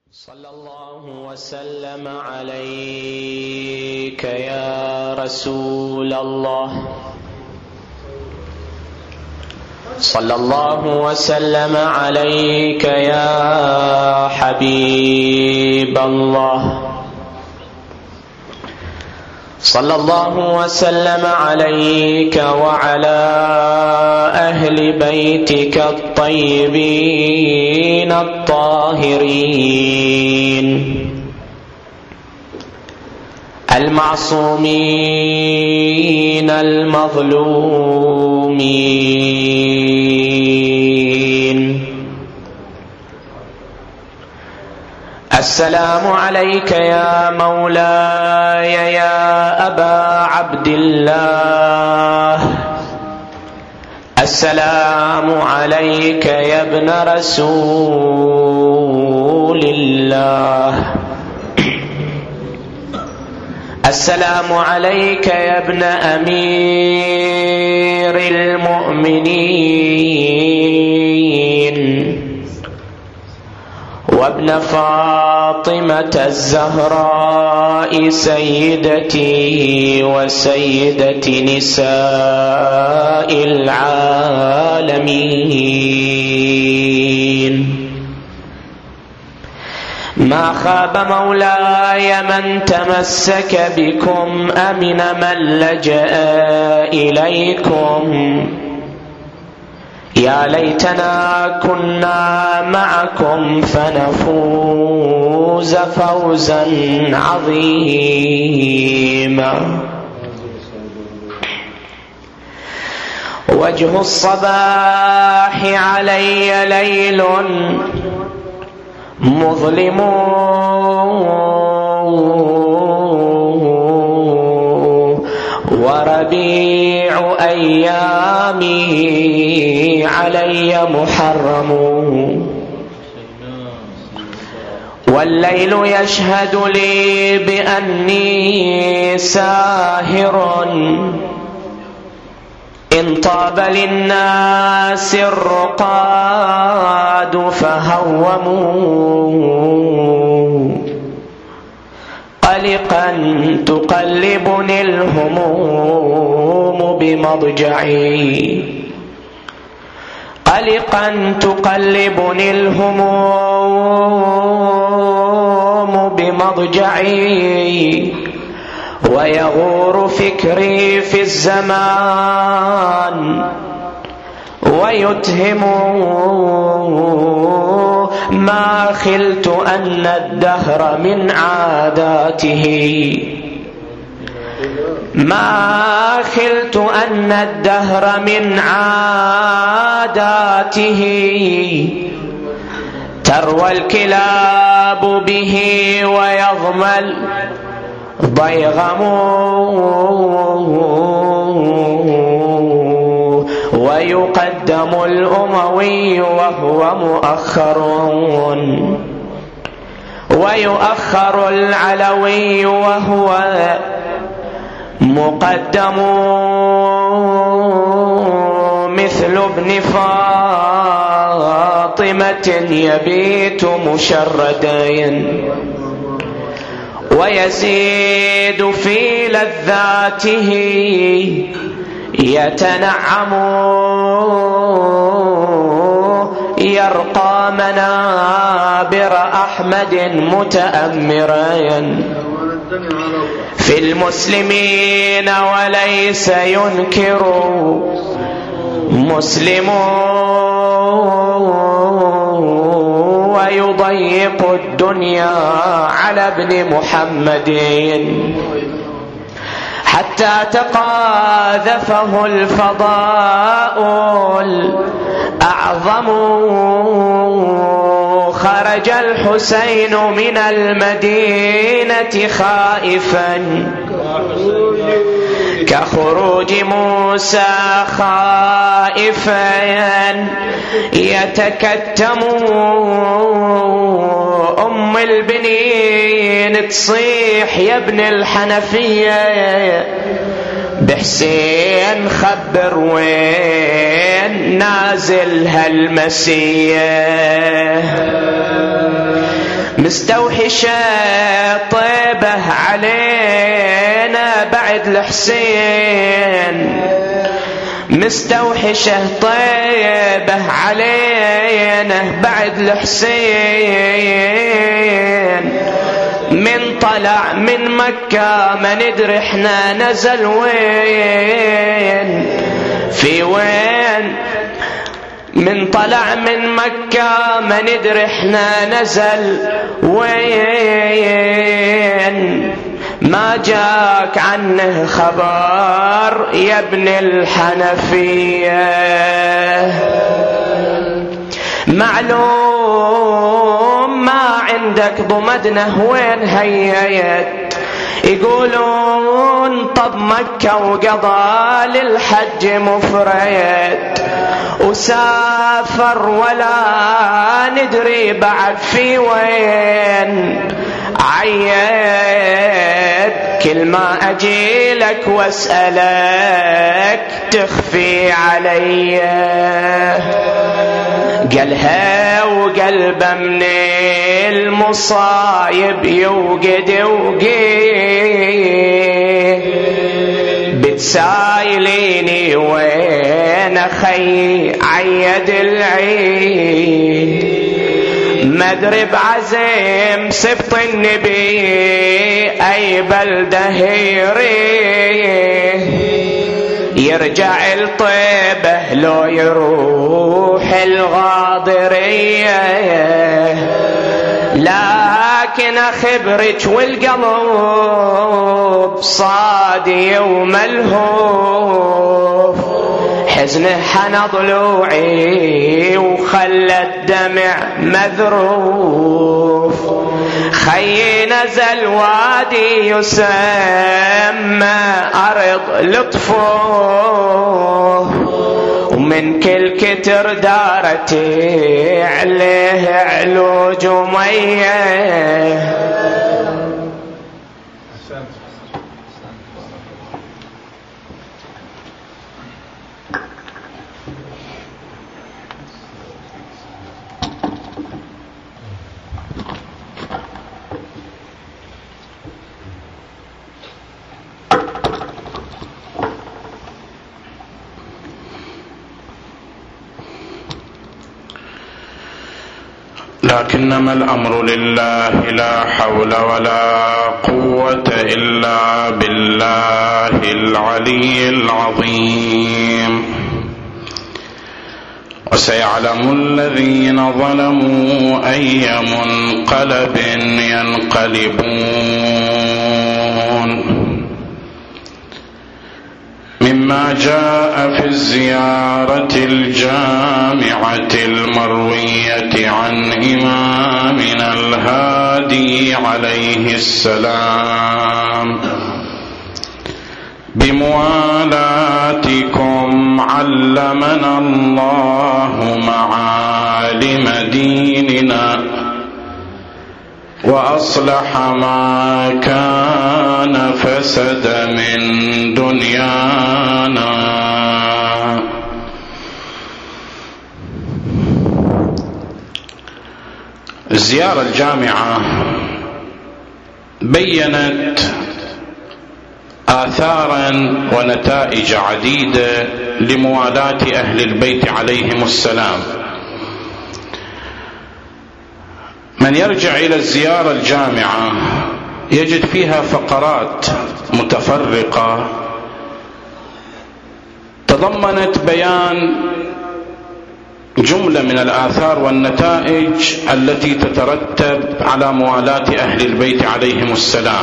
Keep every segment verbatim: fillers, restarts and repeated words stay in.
صلى الله وسلم عليك يا رسول الله، صلى الله وسلم عليك يا حبيب الله، صلى الله وسلم عليك وعلى أهل بيتك الطيبين الطاهرين المعصومين المظلومين. السلام عليك يا مولاي يا أبا عبد الله، السلام عليك يا ابن رسول الله، السلام عليك يا ابن أمير المؤمنين وابن فاطمة الزهراء سيدتي وسيدة نساء العالمين. ما خاب مولاي من تمسك بكم، أمن من لجأ إليكم. يا ليتنا كنا معكم فنفوز فوزا عظيما. وجه الصباح علي ليل مظلم، وربيع أيامي علي محرم، والليل يشهد لي بأني ساهر، إن طاب للناس الرقاد فهوموا، قلقا تقلبني الهموم بمضجعي، قلقا تقلبني الهموم بمضجعي، ويغور فكري في الزمان، ويتهم ما خلت أن الدهر من عاداته، ما خلت أن الدهر من عاداته، تروى الكلاب به ويضمل ضيغم، ويقدم الأموي وهو مؤخر، ويؤخر العلوي وهو مقدم، مثل ابن فاطمة يبيت مشردين، ويزيد في لذاته يتنعم، يرقى منابر أحمد متأمرا في المسلمين، وليس ينكر مسلم، ويضيق الدنيا على ابن محمد، حتى تقاذفه الفضاء الأعظم. خرج الحسين من المدينة خائفا كخروج موسى خائفا، يتكتم أم البنين تصيح يا ابن الحنفية بحسين خبر وين نازل هالمسيح. مستوحشة طيبة علينا بعد الحسين، مستوحشة طيبة علينا بعد الحسين. من طلع من مكة ما ندري احنا نزل وين، في وين. من طلع من مكة ما ندري احنا نزل وين. ما جاك عنه خبر يا ابن الحنفية، معلوم ما عندك ضمدنه وين هيت. يقولون طب مكة وقضى للحج مفرد، وسافر ولا ندري بعد في وين. عيد كل ما أجيلك واسألك تخفي علي، قالها وقلبه من المصايب يوقد وقيه. بتسايليني وين أخي عيد العيد، مدري بعزم سبط النبي أي بلده يريه. يرجع الطيبة لو يروح الغاضرية، لكن أخبرك والقلب صادي وملهوف. حزنه حنى ضلوعي وخلى الدمع مذروف. خي نزل وادي يسمى أرض لطفه، ومن كل كتر دارت عليه علوج وميه. لكنما الأمر لله، لا حول ولا قوة إلا بالله العلي العظيم. وسيعلم الذين ظلموا أي منقلب ينقلبون. مما جاء في الزيارة الجامعة المروية عن إمامنا الهادي عليه السلام بموالاتكم علمنا الله معالم ديننا وأصلح ما كان فسد من دنيانا. الزيارة الجامعة بيّنت آثارا ونتائج عديدة لموالاة أهل البيت عليهم السلام. من يرجع إلى الزيارة الجامعة يجد فيها فقرات متفرقة تضمنت بيان جملة من الآثار والنتائج التي تترتب على موالاة أهل البيت عليهم السلام.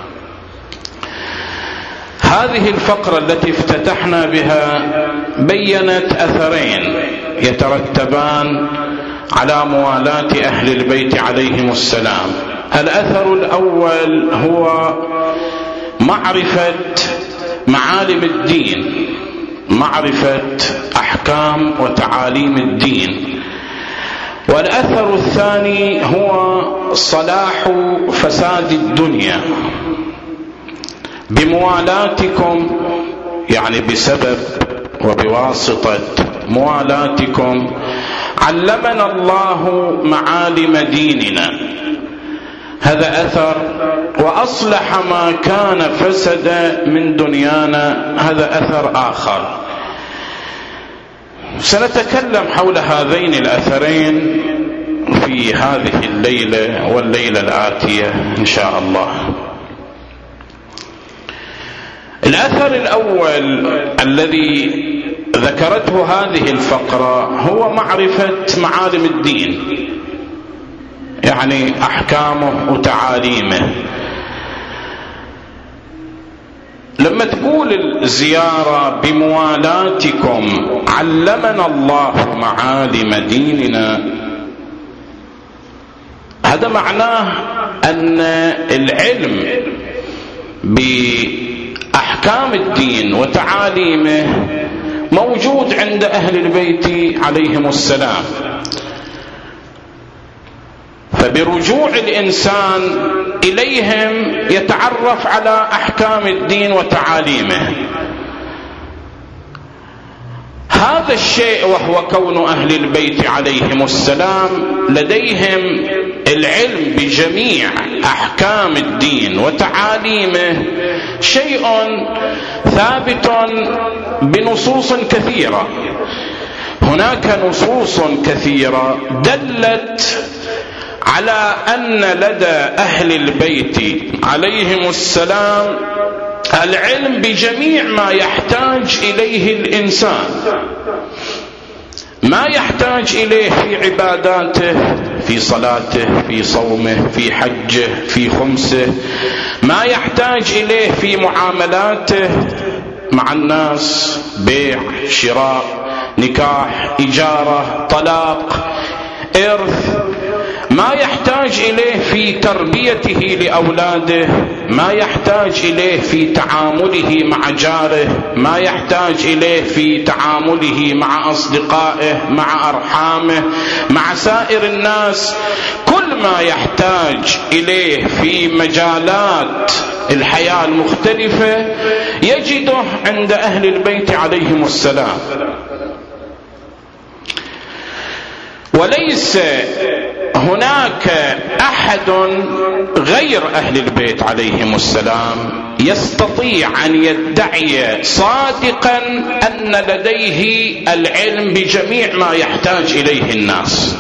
هذه الفقرة التي افتتحنا بها بيّنت أثرين يترتبان على موالاة أهل البيت عليهم السلام. الأثر الأول هو معرفة معالم الدين، معرفة أحكام وتعاليم الدين. والأثر الثاني هو صلاح فساد الدنيا. بموالاتكم يعني بسبب وبواسطة موالاتكم علمنا الله معالم ديننا هذا أثر. وأصلح ما كان فسد من دنيانا، هذا أثر آخر. سنتكلم حول هذين الأثرين في هذه الليلة والليلة الآتية إن شاء الله. الأثر الأول الذي ذكرته هذه الفقرة هو معرفة معالم الدين، يعني أحكامه وتعاليمه. لما تقول الزيارة بموالاتكم علمنا الله معالم ديننا، هذا معناه أن العلم بأحكام الدين وتعاليمه موجود عند أهل البيت عليهم السلام. فبرجوع الإنسان إليهم يتعرف على أحكام الدين وتعاليمه. هذا الشيء وهو كون أهل البيت عليهم السلام لديهم العلم بجميع أحكام الدين وتعاليمه شيء ثابت بنصوص كثيرة. هناك نصوص كثيرة دلت على أن لدى أهل البيت عليهم السلام العلم بجميع ما يحتاج إليه الإنسان، ما يحتاج إليه في عباداته، في صلاته، في صومه، في حجه، في خمسه، ما يحتاج إليه في معاملاته مع الناس، بيع، شراء، نكاح، إجارة، طلاق، إرث، ما يحتاج إليه في تربيته لأولاده، ما يحتاج إليه في تعامله مع جاره، ما يحتاج إليه في تعامله مع أصدقائه، مع أرحامه، مع سائر الناس. كل ما يحتاج إليه في مجالات الحياة المختلفة يجده عند أهل البيت عليهم السلام. وليس هناك أحد غير أهل البيت عليهم السلام يستطيع أن يدعي صادقا أن لديه العلم بجميع ما يحتاج إليه الناس.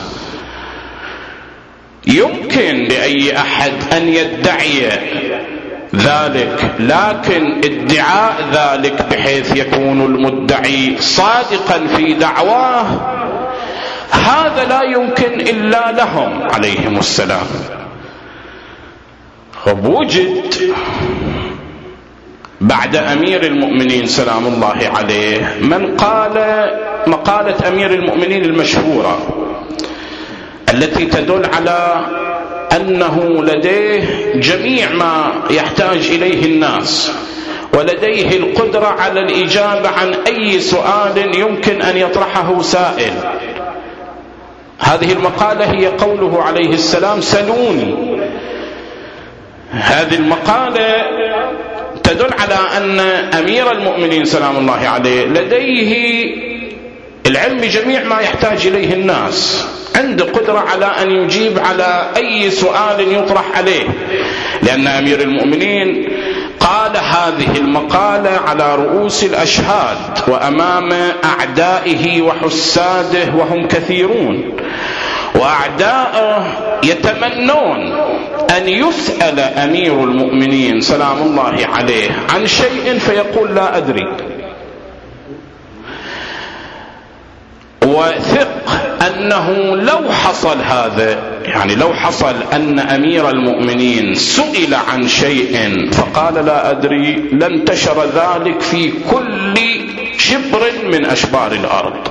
يمكن لأي أحد أن يدعي ذلك، لكن ادعاء ذلك بحيث يكون المدعي صادقا في دعواه هذا لا يمكن إلا لهم عليهم السلام. ووجد بعد أمير المؤمنين سلام الله عليه من قال مقالة أمير المؤمنين المشهورة التي تدل على أنه لديه جميع ما يحتاج إليه الناس، ولديه القدرة على الإجابة عن أي سؤال يمكن أن يطرحه سائل. هذه المقالة هي قوله عليه السلام سلوني. هذه المقالة تدل على أن أمير المؤمنين سلام الله عليه لديه العلم بجميع ما يحتاج إليه الناس، عنده قدرة على أن يجيب على أي سؤال يطرح عليه، لأن أمير المؤمنين قال هذه المقالة على رؤوس الأشهاد وأمام أعدائه وحساده وهم كثيرون، وأعداؤه يتمنون أن يسأل أمير المؤمنين سلام الله عليه عن شيء فيقول لا أدري. وثق أنه لو حصل هذا، يعني لو حصل أن أمير المؤمنين سئل عن شيء فقال لا أدري، لانتشر ذلك في كل شبر من أشبار الأرض.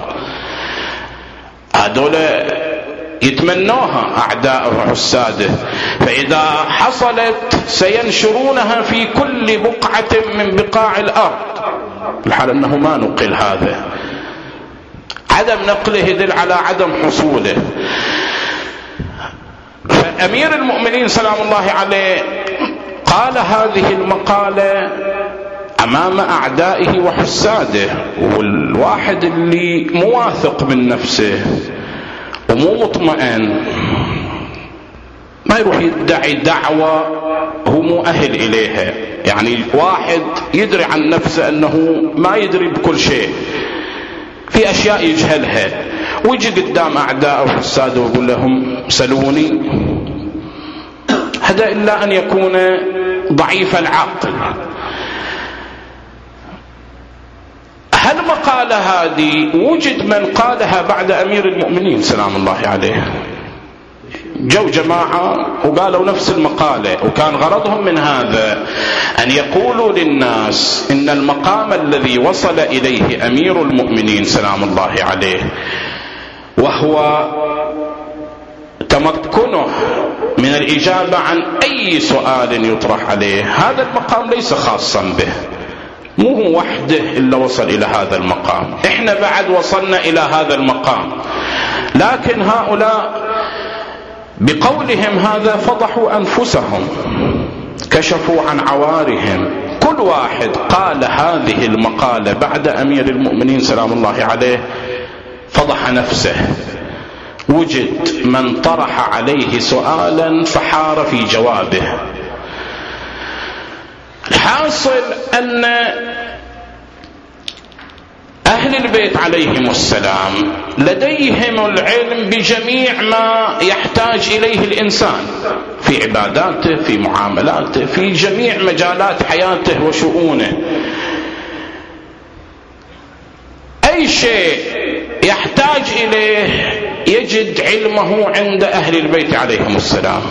هذول يتمنوها أعداءه وحساده، فإذا حصلت سينشرونها في كل بقعة من بقاع الأرض. الحال أنه ما نقل هذا، عدم نقله يدل على عدم حصوله. فأمير المؤمنين سلام الله عليه قال هذه المقالة أمام أعدائه وحساده، والواحد اللي مو، واثق من نفسه ومو مطمئن ما يروح يدعي دعوة هو مو أهل إليها. يعني واحد يدري عن نفسه أنه ما يدري بكل شيء، في أشياء يجهلها، ويجي قدام أعداءه السادة ويقول لهم سلوني، هذا إلا أن يكون ضعيف العقل. هالمقالة هذه وجد من قالها بعد أمير المؤمنين سلام الله عليه، جو جماعة وقالوا نفس المقالة، وكان غرضهم من هذا أن يقولوا للناس إن المقام الذي وصل إليه أمير المؤمنين سلام الله عليه، وهو تمكنه من الإجابة عن أي سؤال يطرح عليه، هذا المقام ليس خاصا به، مو هو وحده إلا وصل إلى هذا المقام، إحنا بعد وصلنا إلى هذا المقام. لكن هؤلاء بقولهم هذا فضحوا أنفسهم، كشفوا عن عوارهم. كل واحد قال هذه المقالة بعد أمير المؤمنين سلام الله عليه فضح نفسه. وجد من طرح عليه سؤالا فحار في جوابه. الحاصل أن أهل البيت عليهم السلام لديهم العلم بجميع ما يحتاج إليه الإنسان في عباداته، في معاملاته، في جميع مجالات حياته وشؤونه. أي شيء يحتاج إليه يجد علمه عند أهل البيت عليهم السلام.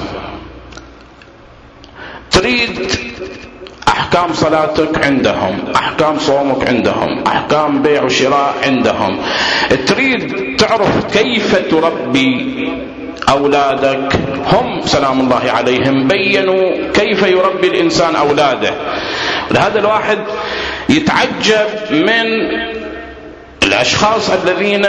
تريد أحكام صلاتك عندهم، أحكام صومك عندهم، أحكام بيع وشراء عندهم. تريد تعرف كيف تربي أولادك، هم سلام الله عليهم بيّنوا كيف يربي الإنسان أولاده. لهذا الواحد يتعجب من الأشخاص الذين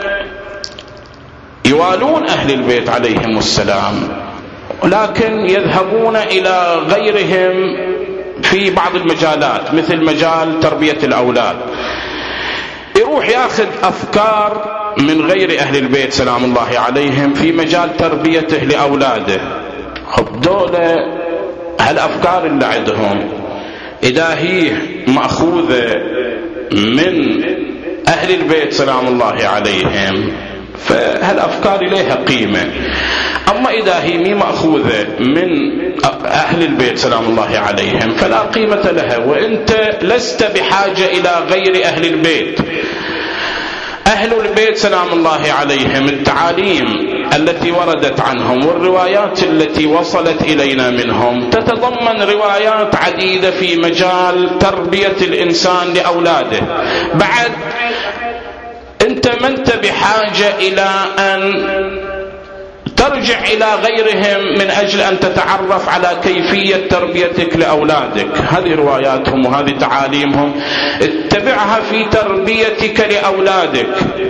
يوالون أهل البيت عليهم السلام ولكن يذهبون إلى غيرهم في بعض المجالات، مثل مجال تربية الأولاد، يروح ياخذ أفكار من غير أهل البيت سلام الله عليهم في مجال تربيته لأولاده. دولة هالأفكار اللي عندهم إذا هي مأخوذة من أهل البيت سلام الله عليهم فهالأفكار لها قيمة. أما إذا هي مي مأخوذة من أهل البيت سلام الله عليهم فلا قيمة لها، وإنت لست بحاجة إلى غير أهل البيت. أهل البيت سلام الله عليهم التعاليم التي وردت عنهم والروايات التي وصلت إلينا منهم تتضمن روايات عديدة في مجال تربية الإنسان لأولاده. بعد أنت ما أنت بحاجة إلى أن ترجع إلى غيرهم من أجل أن تتعرف على كيفية تربيتك لأولادك. هذه رواياتهم وهذه تعاليمهم اتبعها في تربيتك لأولادك.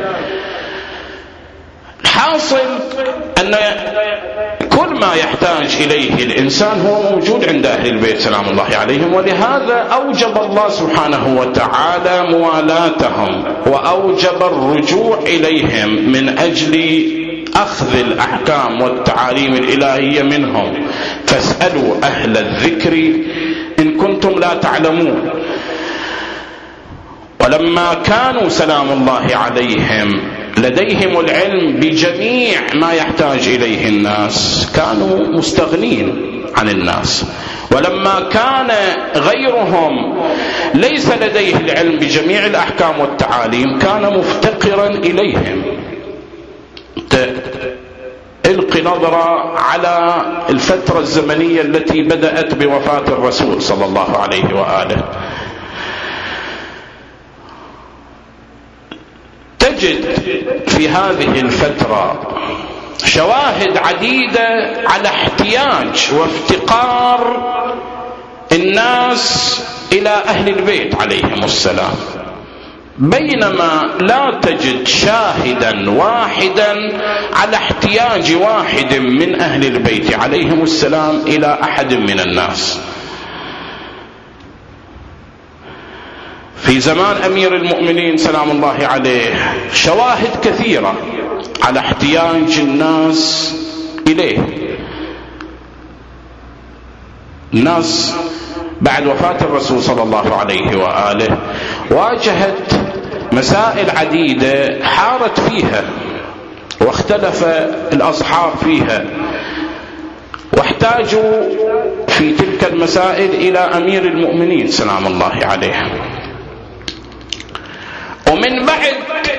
حاصل أن كل ما يحتاج إليه الإنسان هو موجود عند أهل البيت سلام الله عليهم، ولهذا أوجب الله سبحانه وتعالى موالاتهم وأوجب الرجوع إليهم من أجل أخذ الأحكام والتعاليم الإلهية منهم. فاسألوا أهل الذكر إن كنتم لا تعلمون. ولما كانوا سلام الله عليهم لديهم العلم بجميع ما يحتاج إليه الناس كانوا مستغنين عن الناس، ولما كان غيرهم ليس لديه العلم بجميع الأحكام والتعاليم كان مفتقرا إليهم. القي نظرة على الفترة الزمنية التي بدأت بوفاة الرسول صلى الله عليه وآله، تجد في هذه الفترة شواهد عديدة على احتياج وافتقار الناس إلى أهل البيت عليهم السلام، بينما لا تجد شاهدا واحدا على احتياج واحد من أهل البيت عليهم السلام إلى أحد من الناس. في زمان أمير المؤمنين سلام الله عليه شواهد كثيرة على احتياج الناس إليه، الناس بعد وفاة الرسول صلى الله عليه وآله واجهت مسائل عديدة حارت فيها واختلف الأصحاب فيها، واحتاجوا في تلك المسائل إلى أمير المؤمنين سلام الله عليه. ومن بعد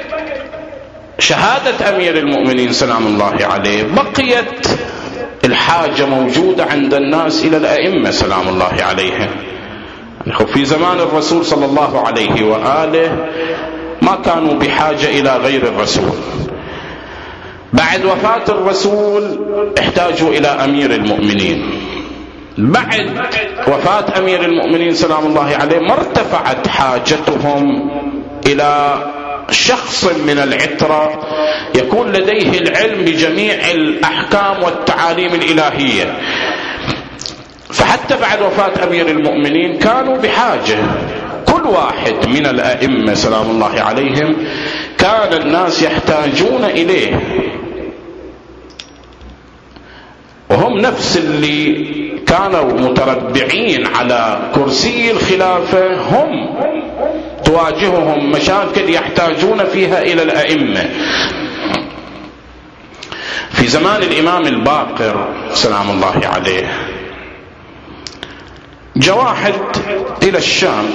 شهادة أمير المؤمنين سلام الله عليه بقيت الحاجة موجودة عند الناس إلى الأئمة سلام الله عليهم. في زمان الرسول صلى الله عليه وآله ما كانوا بحاجة إلى غير الرسول، بعد وفاة الرسول احتاجوا إلى أمير المؤمنين، بعد وفاة أمير المؤمنين سلام الله عليه ما ارتفعت حاجتهم إلى شخص من العترة يكون لديه العلم بجميع الأحكام والتعاليم الإلهية. فحتى بعد وفاة أمير المؤمنين كانوا بحاجة، كل واحد من الأئمة سلام الله عليهم كان الناس يحتاجون إليه، وهم نفس اللي كانوا متربعين على كرسي الخلافة هم تواجههم مشاكل يحتاجون فيها إلى الأئمة. في زمان الإمام الباقر سلام الله عليه جاء واحد إلى الشام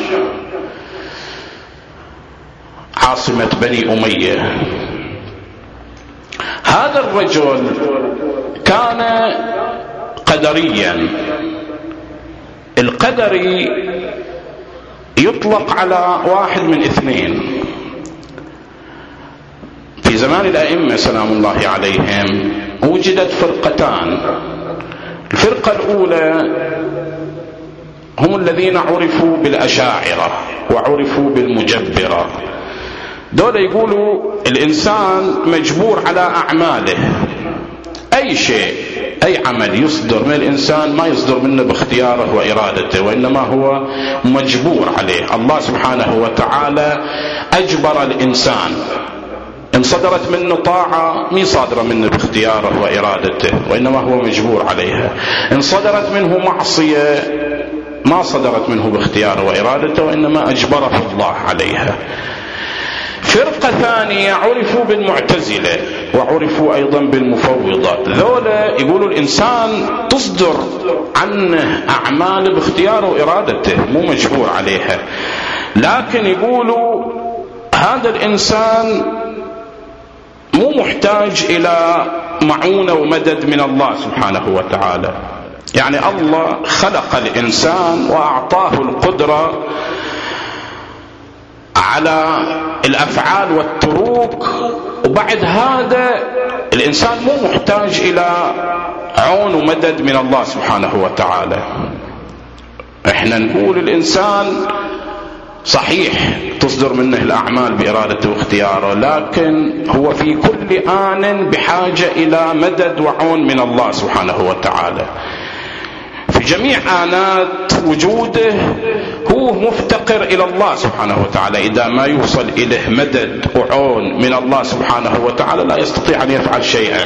عاصمة بني أمية. هذا الرجل كان قدريا. القدري يطلق على واحد من اثنين. في زمان الأئمة سلام الله عليهم وجدت فرقتان. الفرقة الأولى هم الذين عرفوا بالأشاعرة وعرفوا بالمجبرة. دول يقولوا الإنسان مجبور على أعماله، أي شيء أي عمل يصدر من الإنسان ما يصدر منه باختياره وإرادته، وإنما هو مجبور عليه. الله سبحانه وتعالى أجبر الإنسان، إن صدرت منه طاعة مي صادرة منه باختياره وإرادته، وإنما هو مجبور عليها. إن صدرت منه معصية ما صدرت منه باختياره وإرادته، وإنما أجبره الله عليها. فرقة ثانية عرفوا بالمعتزلة وعرفوا أيضا بالمفوضة. ذولا يقولوا الإنسان تصدر عنه أعمال باختياره وإرادته مو مجبور عليها، لكن يقولوا هذا الإنسان مو محتاج إلى معونة ومدد من الله سبحانه وتعالى. يعني الله خلق الإنسان وأعطاه القدرة على الأفعال والتروك، وبعد هذا الإنسان مو محتاج إلى عون ومدد من الله سبحانه وتعالى. احنا نقول الإنسان صحيح تصدر منه الأعمال بإرادته واختياره، لكن هو في كل آن بحاجة إلى مدد وعون من الله سبحانه وتعالى. في جميع آنات وجوده هو مفتقر إلى الله سبحانه وتعالى. إذا ما يوصل إليه مدد وعون من الله سبحانه وتعالى لا يستطيع أن يفعل شيئا.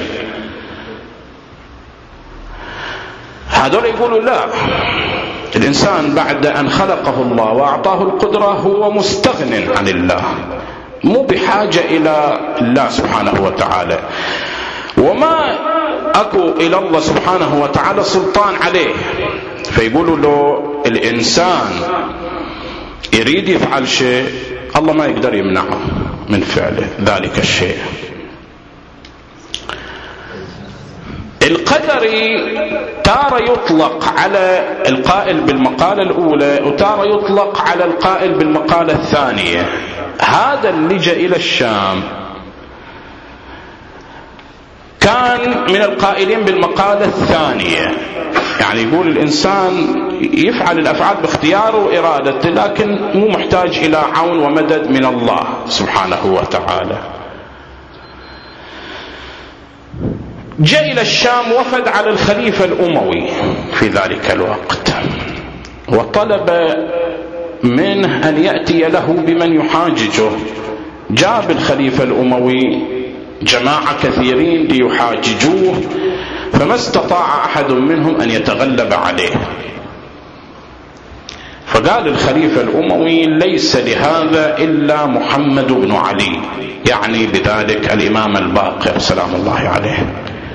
هذول يقولوا لا، الإنسان بعد أن خلقه الله وأعطاه القدرة هو مستغن عن الله، مو بحاجة إلى الله سبحانه وتعالى، وما أكو إلى الله سبحانه وتعالى سلطان عليه. فيقولوا له الإنسان يريد يفعل شيء الله ما يقدر يمنعه من فعله ذلك الشيء. القدري تارة يطلق على القائل بالمقالة الأولى وتارة يطلق على القائل بالمقالة الثانية. هذا اللي جاء إلى الشام كان من القائلين بالمقالة الثانية، يعني يقول الإنسان يفعل الأفعال باختياره وإرادته، لكن مو محتاج إلى عون ومدد من الله سبحانه وتعالى. جاء إلى الشام وفد على الخليفة الأموي في ذلك الوقت، وطلب منه أن يأتي له بمن يحاججه. جاء الخليفة الأموي جماعة كثيرين ليحاججوه، فما استطاع أحد منهم أن يتغلب عليه. فقال الخليفة الأموي ليس لهذا إلا محمد بن علي، يعني بذلك الإمام الباقر سلام الله عليه.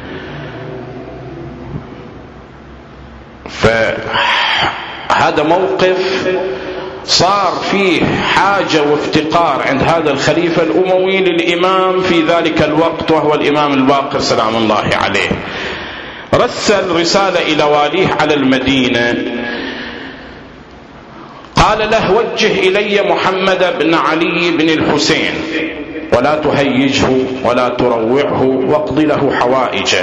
فهذا موقف صار فيه حاجة وافتقار عند هذا الخليفة الأموي للإمام في ذلك الوقت، وهو الإمام الباقر سلام الله عليه. رسل رسالة إلى واليه على المدينة، قال له وجه إلي محمد بن علي بن الحسين ولا تهيجه ولا تروعه واقض له حوائجه.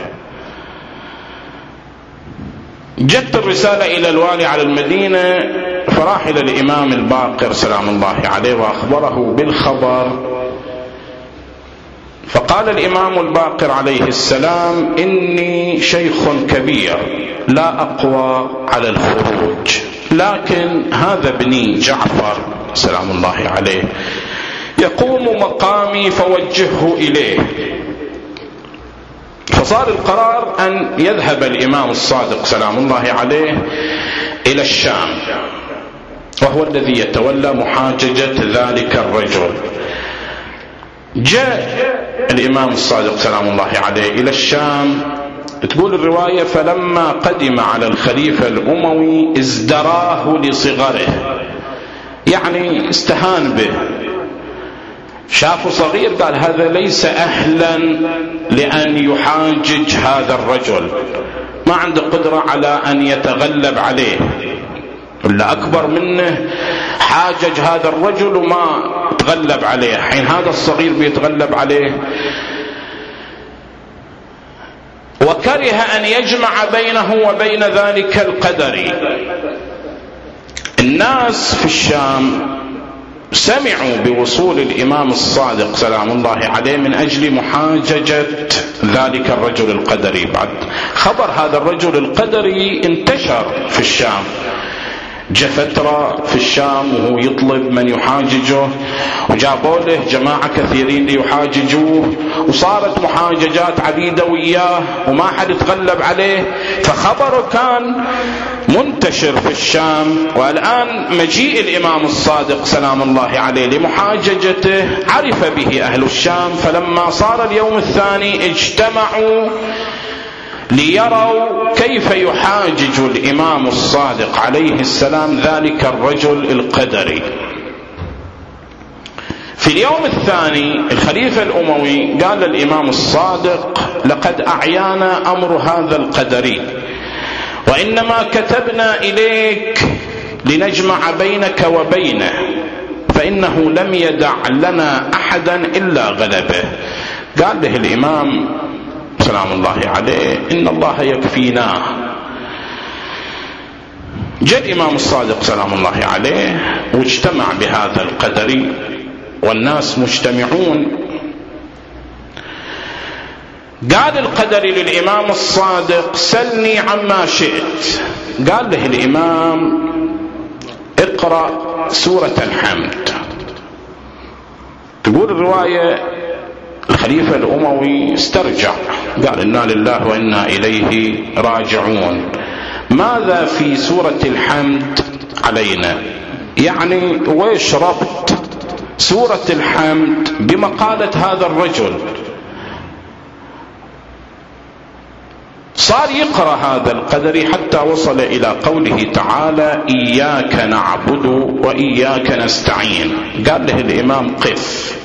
جت الرسالة إلى الوالي على المدينة، فراح إلى الإمام الباقر سلام الله عليه وأخبره بالخبر. فقال الإمام الباقر عليه السلام إني شيخ كبير لا أقوى على الخروج، لكن هذا ابني جعفر سلام الله عليه يقوم مقامي فوجهه إليه. فصار القرار أن يذهب الإمام الصادق سلام الله عليه إلى الشام، وهو الذي يتولى محاججة ذلك الرجل. جاء الإمام الصادق سلام الله عليه إلى الشام. تقول الرواية فلما قدم على الخليفة الأموي ازدراه لصغره، يعني استهان به، شافه صغير قال هذا ليس أهلا لأن يحاجج هذا الرجل، ما عنده قدرة على أن يتغلب عليه، إلا أكبر منه حاجج هذا الرجل وما تغلب عليه، حين هذا الصغير بيتغلب عليه. وكره أن يجمع بينه وبين ذلك القدري. الناس في الشام سمعوا بوصول الإمام الصادق سلام الله عليه من أجل محاججة ذلك الرجل القدري. بعد خبر هذا الرجل القدري انتشر في الشام، جاء فترة في الشام وهو يطلب من يحاججه، وجابوا له جماعة كثيرين ليحاججوه، وصارت محاججات عديدة وياه وما حد يتغلب عليه. فخبره كان منتشر في الشام. والآن مجيء الإمام الصادق سلام الله عليه لمحاججته عرف به أهل الشام، فلما صار اليوم الثاني اجتمعوا ليروا كيف يحاجج الإمام الصادق عليه السلام ذلك الرجل القدري. في اليوم الثاني الخليفة الأموي قال للإمام الصادق لقد أعيانا أمر هذا القدري، وإنما كتبنا إليك لنجمع بينك وبينه، فإنه لم يدع لنا أحدا إلا غلبه. قال له الإمام سلام الله عليه إن الله يكفيناه. جاء الإمام الصادق سلام الله عليه واجتمع بهذا القدري والناس مجتمعون. قال القدري للإمام الصادق سلني عما شئت. قال له الإمام اقرأ سورة الحمد. تقول الرواية الخليفة الأموي استرجع قال إنا لله وإنا إليه راجعون، ماذا في سورة الحمد علينا؟ يعني ويش ربط سورة الحمد بمقالة هذا الرجل؟ صار يقرأ هذا القدري حتى وصل إلى قوله تعالى إياك نعبد وإياك نستعين. قال له الإمام قف،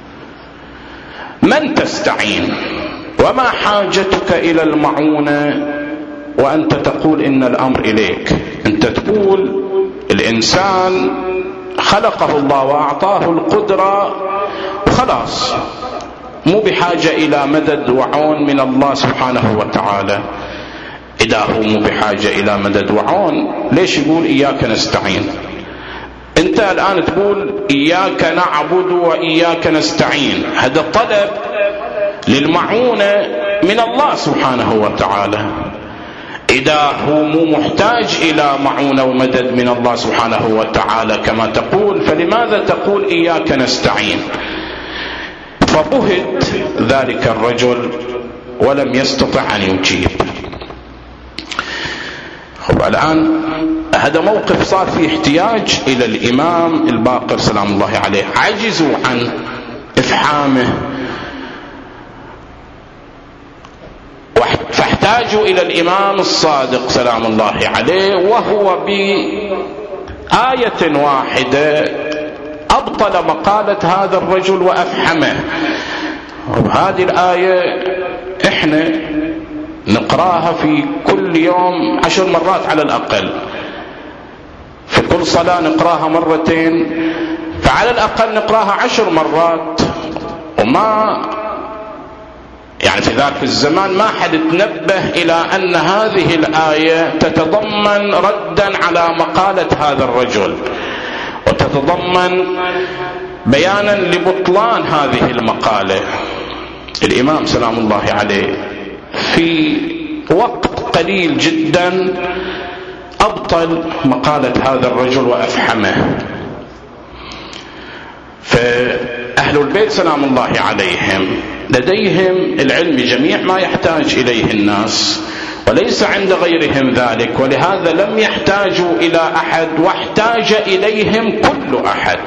من تستعين وما حاجتك إلى المعونة وأنت تقول إن الأمر إليك؟ أنت تقول الإنسان خلقه الله وأعطاه القدرة وخلاص، مو بحاجة إلى مدد وعون من الله سبحانه وتعالى. إذا هو مو بحاجة إلى مدد وعون ليش يقول إياك نستعين؟ أنت الآن تقول إياك نعبد وإياك نستعين، هذا طلب للمعونة من الله سبحانه وتعالى. إذا هو مو محتاج إلى معونة ومدد من الله سبحانه وتعالى كما تقول، فلماذا تقول إياك نستعين؟ فبهت ذلك الرجل ولم يستطع أن يجيب. الآن هذا موقف صار فيه احتياج إلى الإمام الباقر سلام الله عليه، عجزوا عن إفحامه فاحتاجوا إلى الإمام الصادق سلام الله عليه، وهو بآية واحدة أبطل مقالة هذا الرجل وأفحمه. وهذه الآية إحنا نقراها في كل يوم عشر مرات على الأقل، في كل صلاة نقراها مرتين، فعلى الأقل نقراها عشر مرات. وما يعني في ذاك الزمان ما حد تنبه إلى أن هذه الآية تتضمن ردا على مقالة هذا الرجل، وتتضمن بيانا لبطلان هذه المقالة. الإمام سلام الله عليه في وقت قليل جدا أبطل مقالة هذا الرجل وأفحمه. فأهل البيت سلام الله عليهم لديهم العلم جميع ما يحتاج إليه الناس، وليس عند غيرهم ذلك، ولهذا لم يحتاجوا إلى أحد، واحتاج إليهم كل أحد.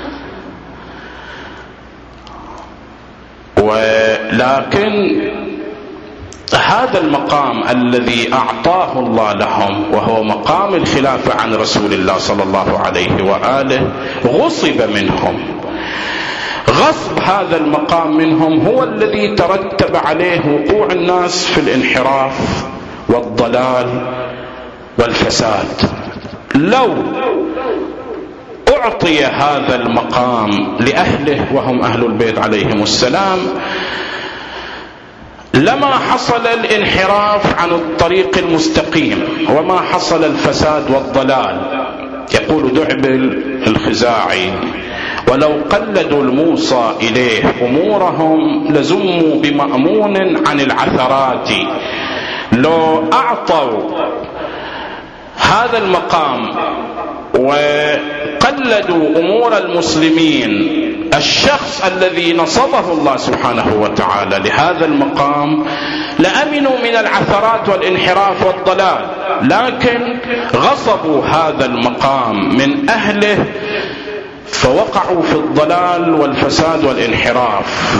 ولكن هذا المقام الذي أعطاه الله لهم، وهو مقام الخلافة عن رسول الله صلى الله عليه وآله، غصب منهم. غصب هذا المقام منهم هو الذي ترتب عليه وقوع الناس في الانحراف والضلال والفساد. لو أعطي هذا المقام لأهله وهم أهل البيت عليهم السلام لما حصل الانحراف عن الطريق المستقيم، وما حصل الفساد والضلال. يقول دعبل الخزاعي: ولو قلدوا الموصى إليه أمورهم لزموا بمأمون عن العثرات. لو أعطوا هذا المقام وقلدوا أمور المسلمين الشخص الذي نصبه الله سبحانه وتعالى لهذا المقام لأمنوا من العثرات والانحراف والضلال، لكن غصبوا هذا المقام من أهله فوقعوا في الضلال والفساد والانحراف.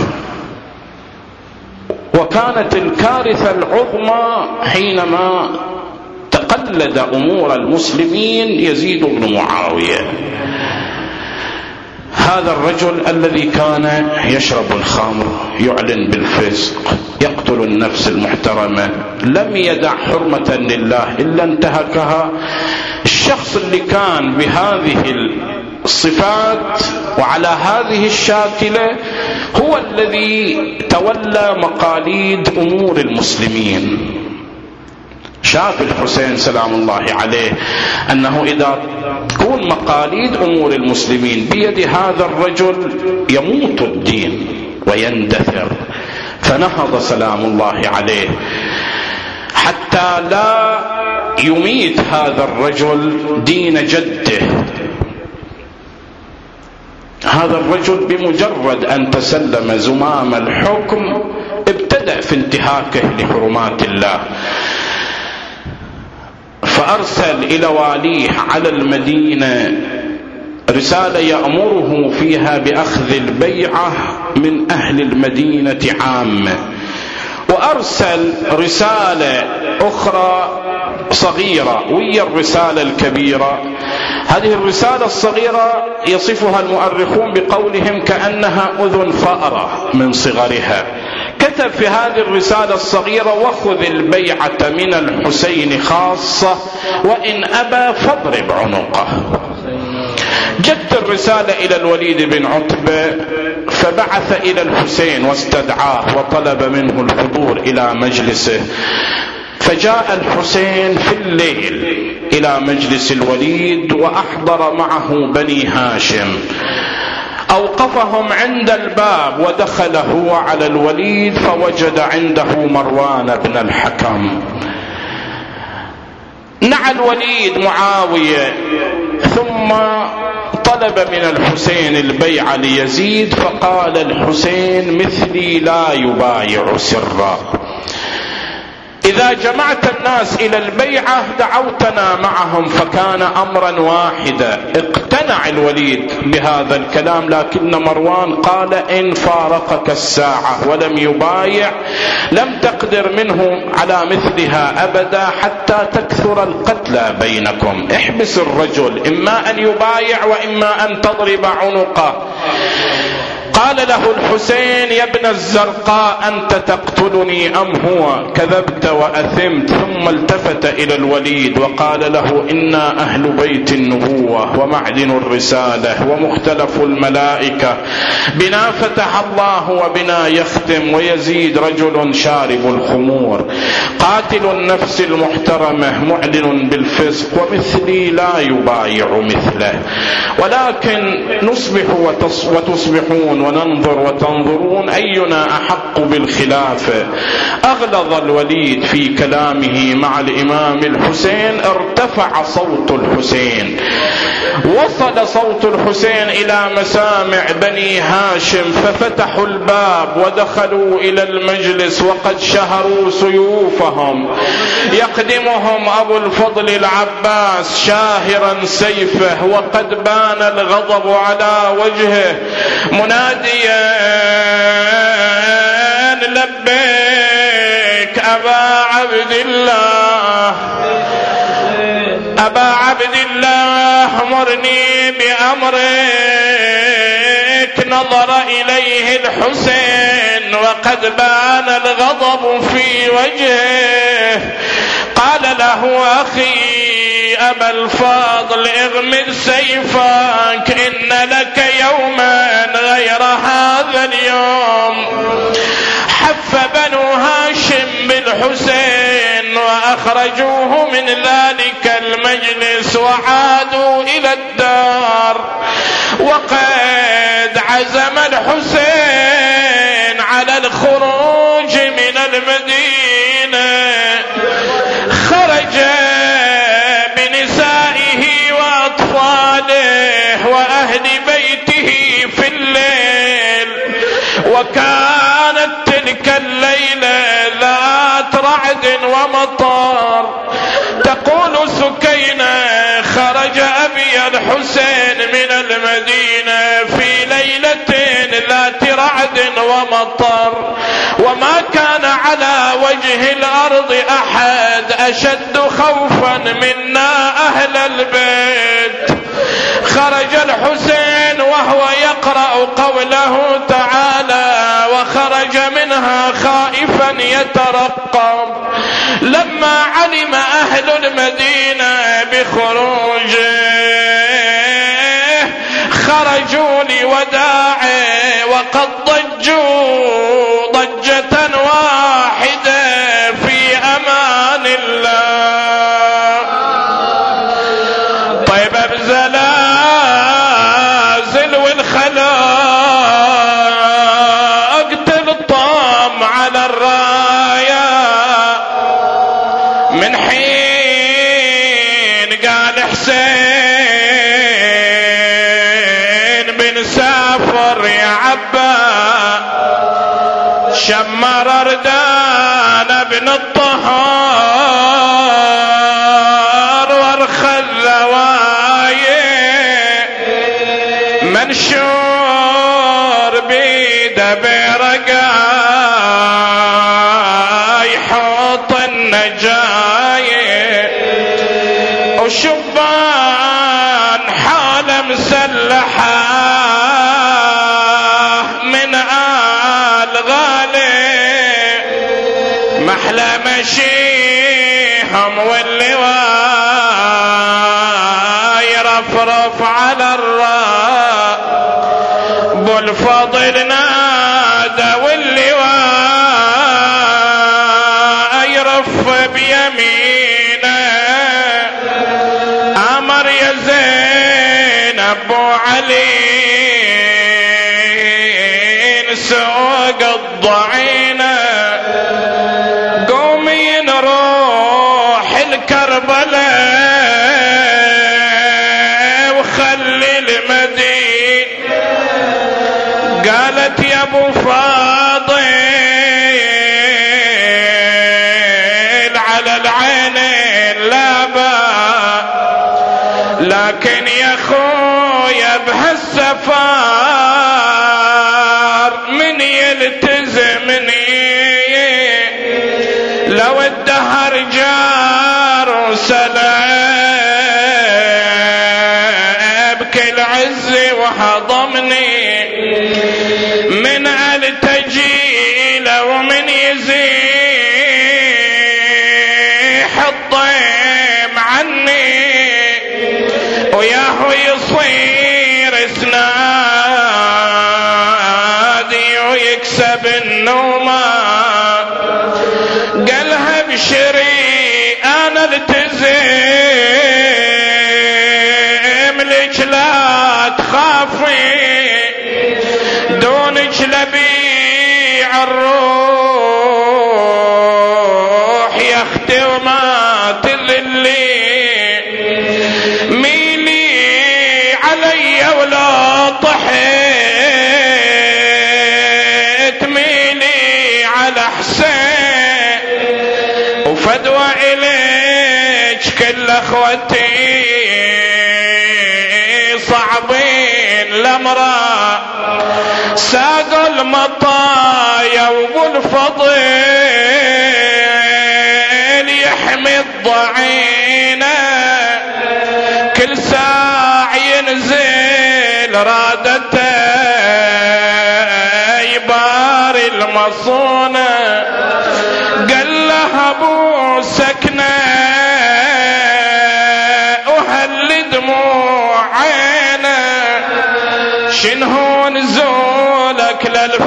وكانت الكارثة العظمى حينما تقلد أمور المسلمين يزيد بن معاوية، هذا الرجل الذي كان يشرب الخمر، يعلن بالفسق، يقتل النفس المحترمة، لم يدع حرمة لله إلا انتهكها. الشخص اللي كان بهذه الصفات وعلى هذه الشاكلة هو الذي تولى مقاليد أمور المسلمين. شاف الحسين سلام الله عليه أنه إذا تكون مقاليد أمور المسلمين بيد هذا الرجل يموت الدين ويندثر، فنهض سلام الله عليه حتى لا يميت هذا الرجل دين جده. هذا الرجل بمجرد أن تسلم زمام الحكم ابتدأ في انتهاكه لحرمات الله، فأرسل إلى واليه على المدينة رسالة يأمره فيها بأخذ البيعة من أهل المدينة عامة، وأرسل رسالة أخرى صغيرة وهي الرسالة الكبيرة. هذه الرسالة الصغيرة يصفها المؤرخون بقولهم كأنها أذن فأرة من صغرها. كتب في هذه الرسالة الصغيرة: وخذ البيعة من الحسين خاصة، وإن أبى فاضرب عنقه. جت الرسالة إلى الوليد بن عتبة فبعث إلى الحسين واستدعاه وطلب منه الحضور إلى مجلسه، فجاء الحسين في الليل إلى مجلس الوليد وأحضر معه بني هاشم، أوقفهم عند الباب ودخل هو على الوليد فوجد عنده مروان بن الحكم. نعى الوليد معاوية ثم طلب من الحسين البيعة ليزيد، فقال الحسين: مثلي لا يبايع سرا. إذا جمعت الناس إلى البيعة دعوتنا معهم، فكان أمرا واحدا. اقتنع الوليد بهذا الكلام، لكن مروان قال إن فارقك الساعة ولم يبايع لم تقدر منه على مثلها أبدا حتى تكثر القتلى بينكم. احبس الرجل، إما أن يبايع وإما أن تضرب عنقه. قال له الحسين يا ابن الزرقاء أنت تقتلني أم هو؟ كذبت وأثمت. ثم التفت إلى الوليد وقال له إنا أهل بيت النبوة ومعدن الرسالة ومختلف الملائكة، بنا فتح الله وبنا يختم، ويزيد رجل شارب الخمور، قاتل النفس المحترمة معلن بالفسق، ومثلي لا يبايع مثله، ولكن نصبح وتصبحون وننظر وتنظرون أينا أحق بالخلافة. أغلظ الوليد في كلامه مع الإمام الحسين، ارتفع صوت الحسين، وصل صوت الحسين إلى مسامع بني هاشم، ففتحوا الباب ودخلوا إلى المجلس وقد شهروا سيوفهم. يقدمهم أبو الفضل العباس شاهرا سيفه، وقد بان الغضب على وجهه، مناديا لبيك أبا عبد الله، أبا عبد الله مرني بأمرك. نظر إليه الحسين وقد بان الغضب في وجهه، قال له أخي أبا الفضل اغمد سيفك، إن لك يوما غير هذا اليوم. حف بنو هاشم بالحسين وأخرجوه من ذلك المجلس وعادوا إلى الدار. وقد عزم الحسين على الخروج من المدينة، خرج بنسائه وأطفاله وأهل بيته في الليل، وكانت تلك الليلة ذات رعد ومطر. تقول سكينة خرج أبي الحسين من المدينة في ليلة ذات رعد ومطر، وما كان على وجه الأرض أحد أشد خوفا منا أهل البيت. خرج الحسين وهو يقرأ قوله تعالى وخرج منها خائفا يترقب. لما علم أهل المدينة بخروجه خرجوا لوداعه، وقد ضجوا ضجة واحدة في أمان الله. طيب بزلازل والخلاق تلطم على الراية، من حين قال حسين بن سافر يا عبا شمر اردان بن الطهار وارخى الذوايه، منشور بيده برقاي حوط النجايه، وشبان حاله مسلحه من آل غالي، محلى مشيهم واللواء يرفرف على الراء. بالفضل نادى واللواء يرف بيمينه، امر يا زينب وعلي سوق الضعينة، قومي نروح الكربلاء وخلي المدينة. قالت يا ابو فاضل لكن يا خويا بهالسفار من يلتزمني لو الدهر جار وسلب كل عزي وهضمني من التجيل ومن يزيح الضيم عني وياهو يصير اسنادي ويكسب النومة قالها بشري انا التزم لك لا تخافي دونك لبيع الروح يا اختي وما تذلي ميلي علي ولا طحيت ميلي على حسين وفدوى إليك كل اخوتي صعبين الامراء ساقوا المطايا وبالفضل يحمي الضعينة كل ساع ينزل رادته يباري المصونة قال له ابو سكنة وهل دموع عينه شنهو نزولك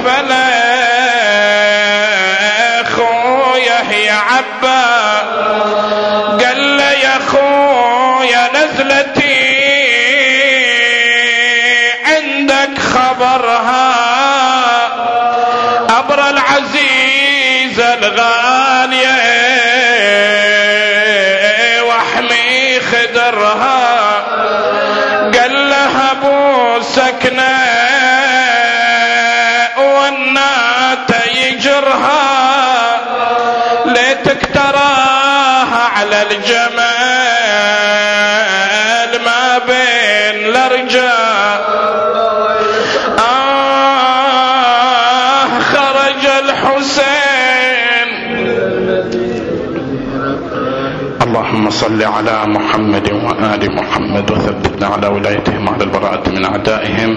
للفلا خويا يا عبا قال له يا خويا نزلتي عندك خبرها أبرى العزيزة الغالية واحمي خدرها قال لها ابو سكنة والنات يجرها ليتك تراها على الجمال ما بين الارجاء آه خرج الحسين. اللهم صل على محمد وآل محمد وثبتنا على ولايتهم على البراءة من أعدائهم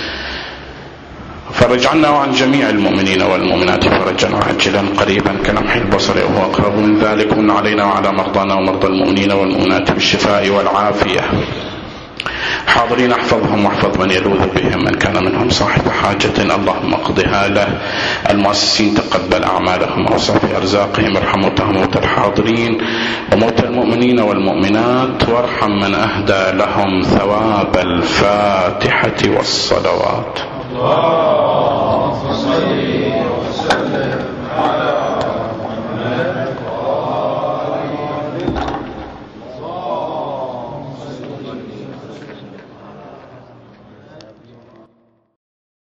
فرج عنا وعن جميع المؤمنين والمؤمنات فرجا عاجلا قريبا كلمح البصر وهو أقرب من ذلك من علينا وعلى مرضانا ومرضى المؤمنين والمؤمنات بالشفاء والعافية حاضرين احفظهم واحفظ من يلوذ بهم من كان منهم صاحب حاجة اللهم اقضها له المؤسسين تقبل أعمالهم وصافي أرزاقهم ارحم موتى الحاضرين وموتى المؤمنين والمؤمنات وارحم من أهدى لهم ثواب الفاتحة والصلوات. اللهم صل